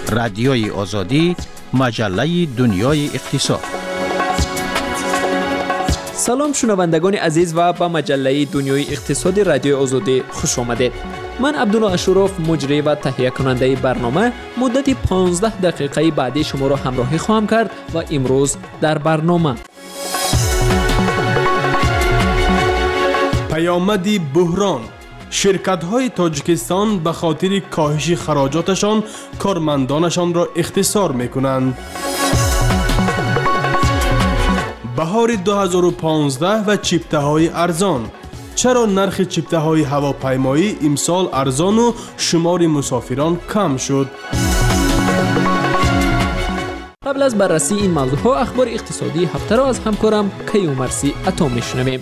رادیوی آزادی، مجله دنیای اقتصاد. سلام شنوندگان عزیز و به مجله دنیای اقتصادی رادیو آزادی خوش آمدید. من عبدالله اشرف مجری و تهیه کننده برنامه مدت 15 دقیقه بعدی شما را همراهی خواهم کرد و امروز در برنامه پیامد بحران، شرکت‌های تاجیکستان به خاطر کاهش خراجاتشان کارمندانشان را اختصار می‌کنند. بهار 2015 و چیپته‌های ارزان. چرا نرخ چیپته‌های هواپیمایی امسال ارزان و شمار مسافران کم شد؟ قبل از بررسی این موضوع اخبار اقتصادی هفته را از همکارم کیومرثی عطا میشنویم.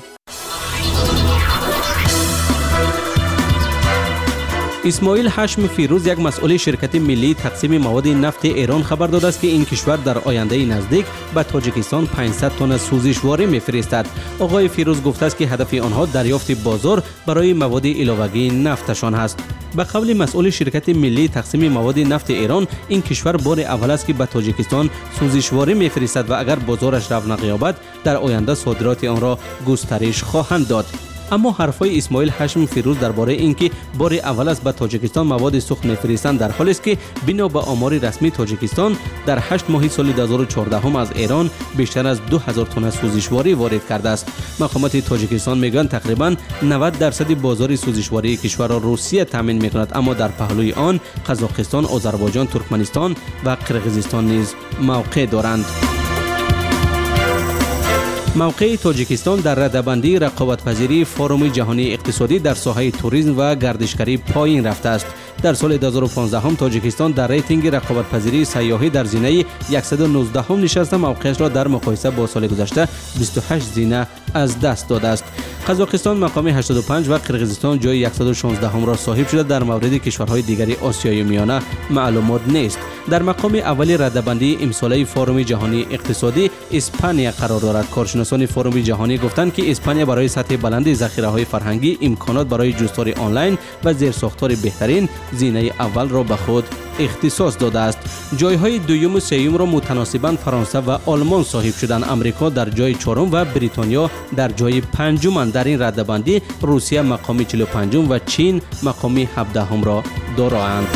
اسماعیل هاشم فیروز، یک مسئول شرکت ملی تقسیم مواد نفت ایران، خبر داده است که این کشور در آینده نزدیک به تاجیکستان 500 تن سوزشواری می‌فرستد. آقای فیروز گفته است که هدف آنها دریافت بازار برای مواد علاوه‌ای نفتشان است. به قول مسئول شرکت ملی تقسیم مواد نفت ایران، این کشور بار اول است که به تاجیکستان سوزشواری می‌فرستد و اگر بازارش رونق یابد در آینده صادرات آن را گسترش خواهند داد. اما حرفای اسماعیل هاشم فیروز درباره اینکه بار اول است به تاجیکستان مواد سوخت می‌فرستند در حالی است که بنا به آمار رسمی تاجیکستان در 8 ماه سال 2014 از ایران بیشتر از 2000 تن سوزشواری وارد کرده است. مقامات تاجیکستان میگویند تقریباً 90% بازار سوزشواری کشور را روسیه تامین می‌کند، اما در پهلوی آن قزاقستان، آذربایجان، ترکمنستان و قرقیزستان نیز موقع دارند. موقع تاجیکستان در رده‌بندی رقابت‌پذیری فورم جهانی اقتصادی در ساحه توریسم و گردشگری پایین رفته است. در سال 2015 تاجیکستان در ریتینگ رقابت‌پذیری سیاحی در زینه 119 نشست، موقعش را در مقایسه با سال گذشته 28 زینه از دست داده است. قزاقستان مقام 85 و قرقیزستان جای 116 را صاحب شده. در مورد کشورهای دیگری آسیای میانه معلومات نیست. در مقام اول رده‌بندی امساله فورم جهانی اقتصادی اسپانیا قرار دارد. کارشناسان فورم جهانی گفتند که اسپانیا برای سطح بلند ذخیره‌های فرهنگی، امکانات برای جستار آنلاین و زیرساختار بهترین زینه اول را به خود اختصاص داده است. جایهای دوم و سوم را متناسباً فرانسه و آلمان صاحب شدند. امریکا در جای چهارم و بریتانیا در جای پنجم. در این رده‌بندی روسیه مقام 45 و چین مقام 17 را دارند.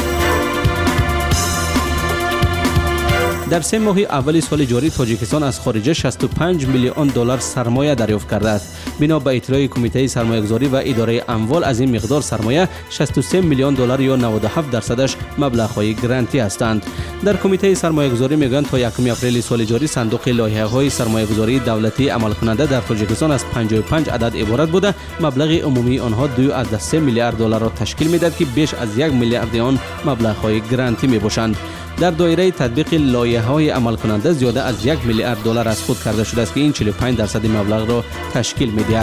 در 3 ماه اول سال جاری تاجیکستان از خارجه 65 میلیون دلار سرمایه دریافت کرده است. بنا به اطلاع کمیته سرمایه‌گذاری و اداره اموال، از این مقدار سرمایه 63 میلیون دلار یا 97% مبلغ‌های گرانتی هستند. در کمیته سرمایه‌گذاری میگویند تا 1 اپریل سال جاری صندوق لایحه‌های سرمایه‌گذاری دولتی عمل کننده در تاجیکستان از 55 عدد عبارت بوده. مبلغ عمومی آنها 2.3 میلیارد دلار را تشکیل می‌دهد که بیش از 1 میلیارد آن مبلغ‌های گرانتی میباشند. در دایره تطبیق لایحه‌های عمل کننده زیاده از 1 میلیارد دلار از خود کرده شده است که این 45% مبلغ را تشکیل می‌دهد.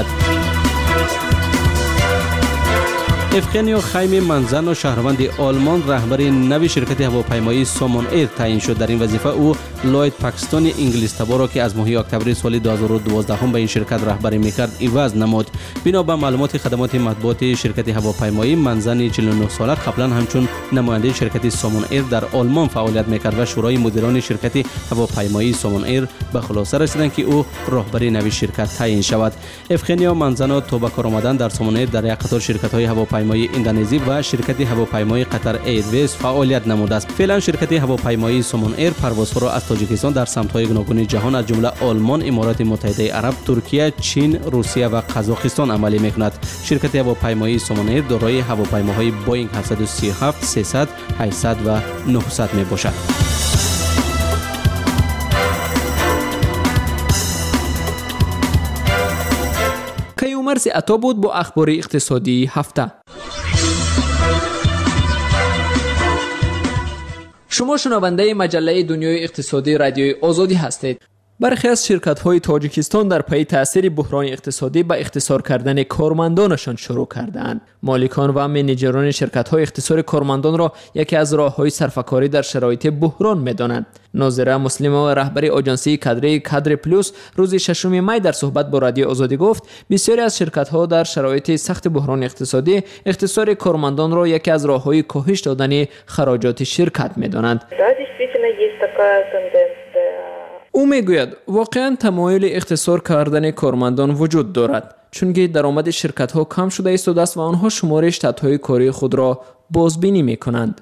افغانیو خیم منزن و شهروند آلمان رهبر نوی شرکت هواپیمایی سامون ایر تعیین شد. در این وظیفه او لوید پاکستانی انگلیس تبار را که از ماه اکتبر سال 2012 به این شرکت رهبری می‌کرد عوض نمود. بنا به معلومات خدمات مطبوعات شرکت هواپیمایی، منزن 49 ساله قبلا همچون نماینده شرکت سامون ایر در آلمان فعالیت می‌کرد و شورای مدیران شرکت هواپیمایی سامون ایر به خلاصه رسیدند که او رهبر نوی شرکت تعیین شود. افغانیو منزن تا به کار آمدن در سامون ایر در یک قطار شرکت‌های هواپیمایی اندونزی و شرکت هواپیمایی قطر ایرویز فعالیت نموده است. فعلا شرکت هواپیمایی سامون ایر پروازها را از تاجیکستان در سمت‌های گوناگون جهان از جمله آلمان، امارات متحده عرب، ترکیه، چین، روسیه و قزاقستان عملی می‌کند. شرکت هواپیمایی سامون ایر دارای هواپیماهای بوئینگ 737، 300، 800 و 900 میباشد. کیومرثی عطا بود با اخبار اقتصادی هفته. شما شنونده مجله دنیای اقتصادی رادیوی آزادی هستید. برخی از شرکت‌های تاجیکستان در پی تأثیر بحران اقتصادی به اختصار کردن کارمندانشان شروع کردند. مالکان و منیجران شرکت‌های اختصار کارمندان را یکی از راه‌های صرفه‌کاری در شرایط بحران می‌دانند. ناظره مسلمه رهبر آژانسی کادر پلوس روز 6 می در صحبت با رادیو آزادی گفت بسیاری از شرکت‌ها در شرایط سخت بحران اقتصادی اختصار کارمندان را یکی از راه‌های کاهش دادن خراجات شرکت می‌دانند. او میگوید واقعا تمایل اختصار کردن کارمندان وجود دارد چون که درآمد شرکت‌ها کم شده است و آنها شمار اشتات‌های کاری خود را بازبینی می‌کنند.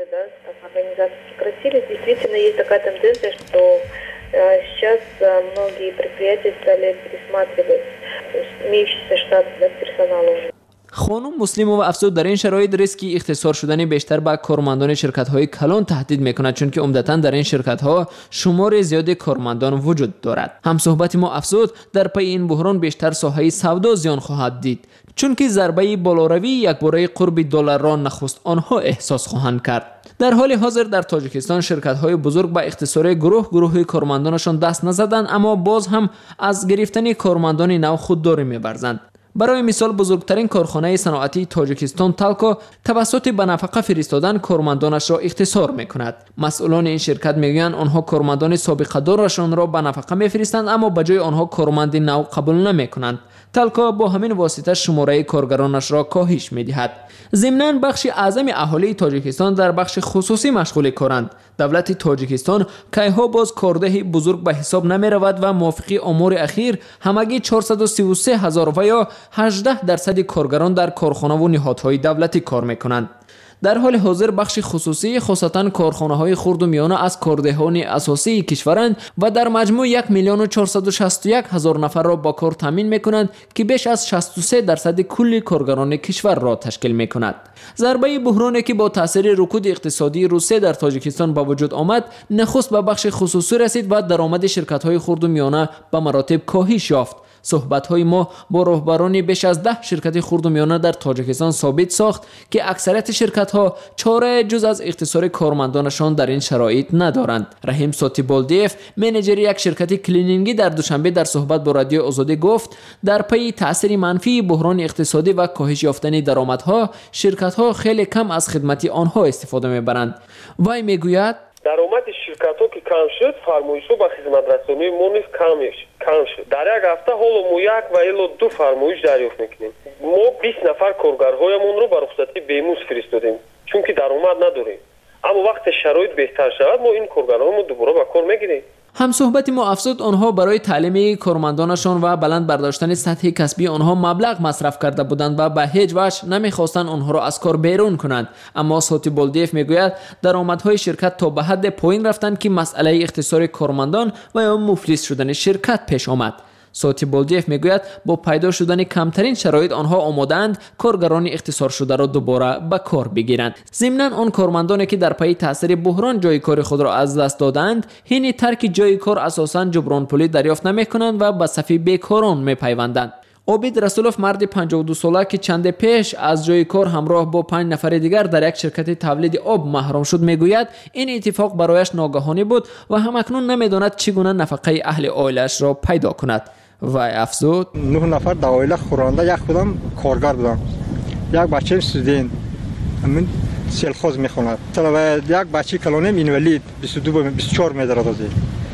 Действительно есть такая тенденция, что сейчас многие предприятия стали пересматривать имеющийся штат персонала. خانم مسلمه و افزود در این شرایط ریسکی اختصار شدن بیشتر به کارمندان شرکت‌های کلان تهدید می‌کند چون که عمدتاً در این شرکت‌ها شمار زیادی کارمندان وجود دارد. همصحبت ما افزود در پی این بحران بیشتر ساحه سودا زیان خواهد دید چون که ضربه بالاروی یکباره قرب دلار را نخست آنها احساس خواهند کرد. در حال حاضر در تاجیکستان شرکت‌های بزرگ به اختصار گروه کارمندانشان دست نزدند اما باز هم از گرفتن کارمندان نو خودداری می‌ورزند. برای مثال بزرگترین کارخانه صنعتی تاجیکستان تالکو توسط به نفقه فرستادن کارمندانش را اختصار می‌کند. مسئولان این شرکت می‌گویند آنها کارمندان سابقه دارشان را به نفقه می‌فرستند اما به جای آنها کارمند نو قبول نمی‌کنند. تالکو با همین واسطه شماره کارگرانش را کاهش می‌دهد. ضمناً بخش اعظم اهالی تاجیکستان در بخش خصوصی مشغول کارند. دولت تاجیکستان کایها باز کارده بزرگ به حساب نمی رود و موافقی آمار اخیر همگی 433,000 و یا 18% کارگران در کارخانه و نهادهای دولتی کار میکنند. در حال حاضر بخش خصوصی خاصتا کارخانه‌های خرد و میانه از کاردهان اساسی کشورند و در مجموع 1,461,000 نفر را با کار تامین می‌کنند که بیش از 63% کل کارگران کشور را تشکیل می‌کند. ضربه بحرانی که با تاثیر رکود اقتصادی روسیه در تاجیکستان به وجود آمد نخست به بخش خصوصی رسید و درآمد شرکت‌های خرد و میانه به مراتب کاهش یافت. صحبت‌های ما با رهبران بیش از 10 شرکت خرد و میانه در تاجیکستان ثابت ساخت که اکثریت شرکت‌ها چاره جز از اختصار کارمندانشان در این شرایط ندارند. رحیم ساتیبالدیف منیجر یک شرکت کلینینگی در دوشنبه در صحبت با رادیو آزادی گفت در پی تأثیر منفی بحران اقتصادی و کاهش یافتن درآمدها شرکت‌ها خیلی کم از خدمت آنها استفاده می‌برند. وی میگوید درآمد شرکت‌ها که کم شد فرمایش‌ها به خدمت‌رسانی ما نیز کم شد. در یک هفته حالا ما 1 و الی 2 فرمایش دریافت می‌کنیم. ما 20 نفر کارگرهایمون رو به رخصتی بیموز فرستادیم چون که درآمد نداریم. اما وقتی شرایط بهتر شود ما این کارگرهامون دوباره به کار می‌گیریم. همصحبت ما افزود آنها برای تعلیم کارمندانشان و بلند برداشتن سطح کسبی آنها مبلغ مصرف کرده بودند و به هیچ وجه نمیخواستند آنها را از کار بیرون کنند. اما ساتیبالدیف میگوید درآمدهای شرکت تا به حد پایین رفتند که مسئله اختصار کارمندان و یا مفلس شدن شرکت پیش آمد. ساتیبالدیف میگوید با پیدا شدن کمترین شرایط آنها آماده‌اند کارگران اختصار شده را دوباره به کار بگیرند. ضمناً آن کارمندانی که در پی تاثیر بحران جای کار خود را از دست دادند حین ترک جای کار اساساً جبران پولی دریافت نمی‌کنند و به صف بیکاران می‌پیوندند. عابد رسولوف مرد 52 ساله که چند پیش از جای کار همراه با 5 نفر دیگر در یک شرکت تولید آب محروم شد میگوید این اتفاق برایش ناگهانی بود و همکنون نمیداند چگونه نفقه اهل عائله‌اش را پیدا کند. و افزود 9 نفر در عائله خورنده یک خودم کارگر بودم. یک بچه استودنت همین سلخوز میخوند. و یک بچه کلانم اینولید 22-24 میدرد.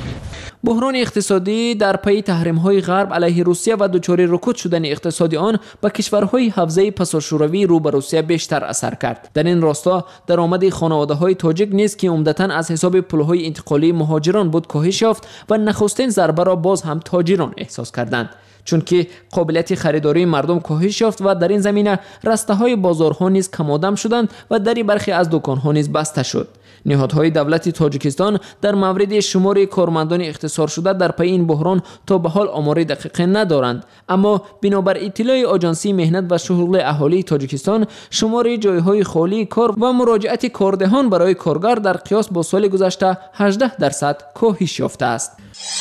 بحران اقتصادی در پی تحریم‌های غرب علیه روسیه و دچار رکود شدن اقتصادی آن به کشورهای حوزه پساشوروی رو به روسیه بیشتر اثر کرد. در این راستا درآمد خانواده‌های تاجیک نیز که عمدتاً از حساب پول‌های انتقالی مهاجران بود کاهش یافت و نخستین ضربه را باز هم تاجران احساس کردند. چون که قابلیت خریداری مردم کاهش یافت و در این زمینه رسته‌های بازارها نیز کم‌آدم شدند و دری برخی از دکان‌ها نیز بسته شد. نهادهای دولتی تاجیکستان در مورد شمار کارمندان اختصار شده در پی این بحران تا به حال آمار دقیق ندارند، اما بنابر اطلاع آژانسی مهنت و شغل اهالی تاجیکستان شمار جایهای خالی کار و مراجعت کاردهان برای کارگر در قیاس با سال گذشته 18% کاهش یافته است.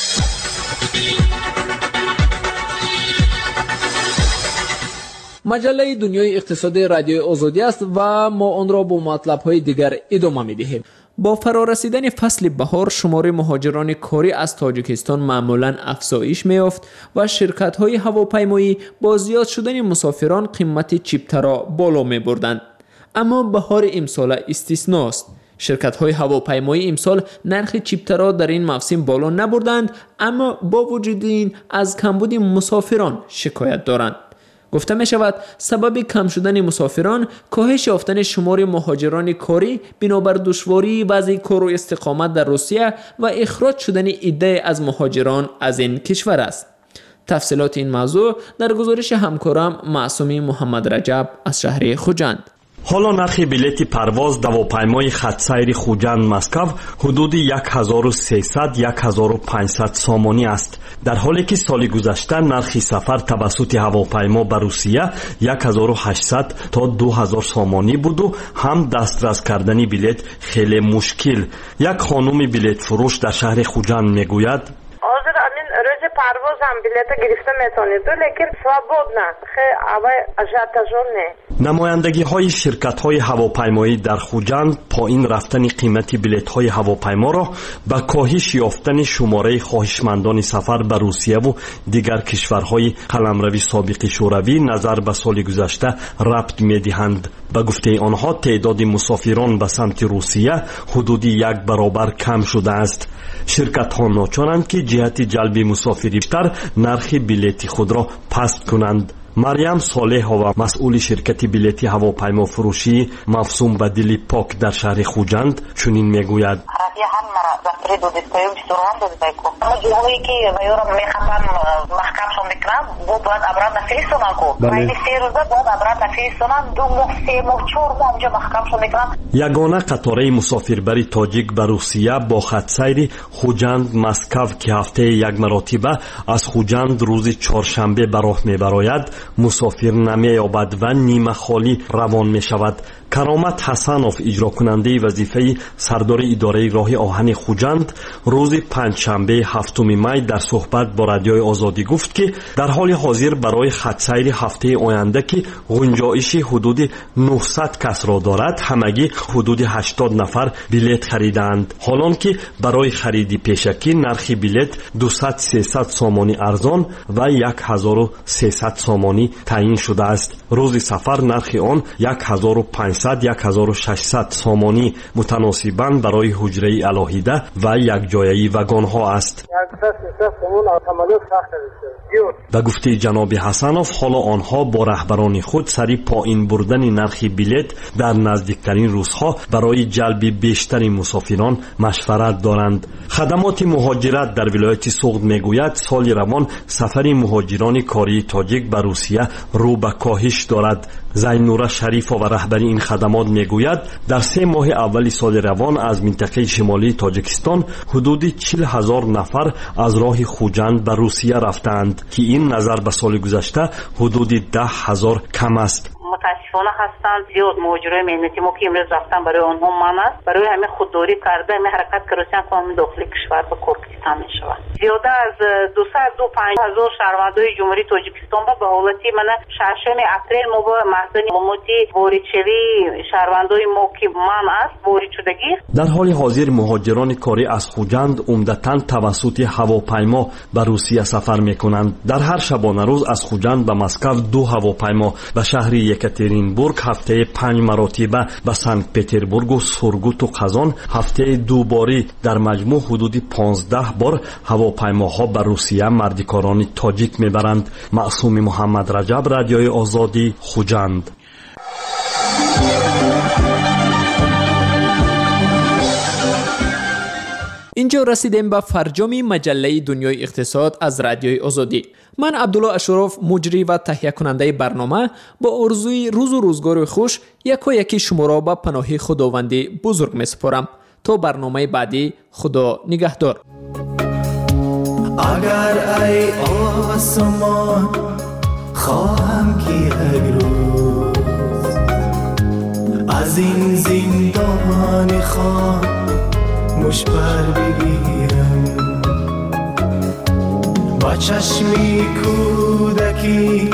مجله دنیای اقتصادی رادیو آزادی است و ما آن را با مطلب‌های دیگر ادامه می‌دهیم. با فرارسیدن فصل بهار شمار مهاجران کاری از تاجیکستان معمولاً افزایش می‌یافت و شرکت‌های هواپیمایی با زیاد شدن مسافران قیمت چیپته را بالا می‌بردند. اما بهار امسال استثناست. شرکت‌های هواپیمایی امسال نرخ چیپته را در این موسم بالا نبردند، اما با وجود این از کمبود مسافران شکایت دارند. گفته می شود سبب کم شدن مسافران کاهش یافتن شمار مهاجران کاری بنابر دشواری وضع کار و استقامت در روسیه و اخراج شدن عده از مهاجران از این کشور است. تفصیلات این موضوع در گزارش همکارم معصومی محمد رجب از شهر خوجند. حالا نرخ بلیت پرواز هواپیمای خط‌سیر خوجند مسکو حدود 1300-1500 سامانی است، در حالی که سال گذشته نرخ سفر توسط هواپیما به روسیه 1800 تا 2000 سامانی بود و هم دسترس کردن بلیت خیلی مشکل. یک خانم بلیت فروش در شهر خوجند میگوید روز پرواز هم بلیت گرفته میتونید لیکن سوابود نه خیلی اوای اجازه نه. نمایندگی های شرکت های هواپیمایی در خوجند پایین رفتن قیمت بلیط های هواپیما را به کاهش یافتن شماره خواهشمندان سفر به روسیه و دیگر کشورهای قلمروی سابق شوروی نظر به سال گذشته ربط می دهند. به گفته آنها تعداد مسافران به سمت روسیه حدود 1 برابر کم شده است. شرکت ها ناچارند که جهت جلب مسافری بیشتر نرخ بلیط خود را پست کنند. مریم صالح و مسئول شرکت بلیط هواپیما فروشی مفصوم و دلی پاک در شهر خوجند چنین میگوید: یگانه قطاره مسافربری تاجیک به روسیه با خط سیر خوجند مسکو که هفته یک مرتبه از خوجند روز چهارشنبه به راه میبراید مسافر نمی‌یابد و نیمه خالی روان می‌شود. کرامت حسنوف اجرا کننده وظیفه سردار اداره راه آهن خوجند روز پنجشنبه 7 می در صحبت با رادیوی آزادی گفت که در حال حاضر برای خط سیر هفته آینده که گنجایش حدود 900 کس را دارد همگی حدود 80 نفر بلیط خریدند، حالان که برای خرید پیشکی نرخ بلیط 200-300 سامانی ارزان و 1300 سامانی تعیین شده است. روز سفر نرخ آن 1500-1600 سامانی متناسباً برای حجره علاهیده و یک جایه وگان ها است. به گفته جناب حسنوف حالا آنها با رهبران خود سری پایین بردن نرخ بلیط در نزدیکترین روزها برای جلب بیشتر مسافران مشورت دارند. خدمات مهاجرت در ولایت سوغد میگوید سال روان سفر مهاجران کاری تاجیک به روسیه رو به کاهش دارد. زینوره شریف و رهبر این خدمات میگوید در 3 ماه اول سال روان از منطقه شمالی تاجیکستان حدود 40,000 نفر از راه خوجند به روسیه رفتند که این نظر به سال گذشته حدود 10,000 کم است. متاسفانه هستند زیاد مهاجرای مهنتی ما که امروز رفتن برای آنها من است برای همه خودداری کرده همه حرکت کردن که داخل کشور به کورکستان می شود. زیاده از 225,000 شهروندان جمهوری تاجیکستان به حالتی من ششم اپریل ما با محضن موتی وریچوی شهروندان ما که من است وارد شدگی. در حال حاضر مهاجران کاری از خوجند عمدتاً توسط هواپیما به روسیه سفر می کنند. در هر شبانه روز از خوجند به مسکو 2 هواپیما به شهر یکاترینبورگ هفته 5 مرتبه به سنت پتربورگ و سورگوت و قزان هفته 2 باری در مجموع حدود 15 بار هواپیماها به روسیه مردکاران تاجیک میبرند. معصوم محمد رجب، رادیوی آزادی، خوجند. اینجا رسیدیم به فرجام مجله دنیای اقتصاد از رادیوی آزادی. من عبدالله اشرف مجری و تهیه کننده برنامه با آرزوی روز و روزگار خوش یکی شما را به پناه خداوندی بزرگ می سپارم. تا برنامه بعدی خدا نگهدار. اگر ای آسمان خواهم که یک روز از این زندان خاموش پر بگیرم با چشمی کودکی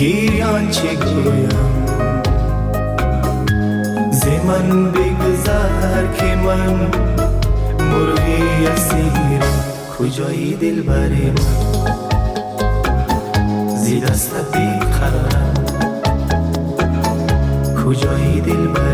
گیریان چه گویم ز من بگذر که من مرغی اسیرم کجایی دل بری من زی دست بی قرارم کجایی دل بری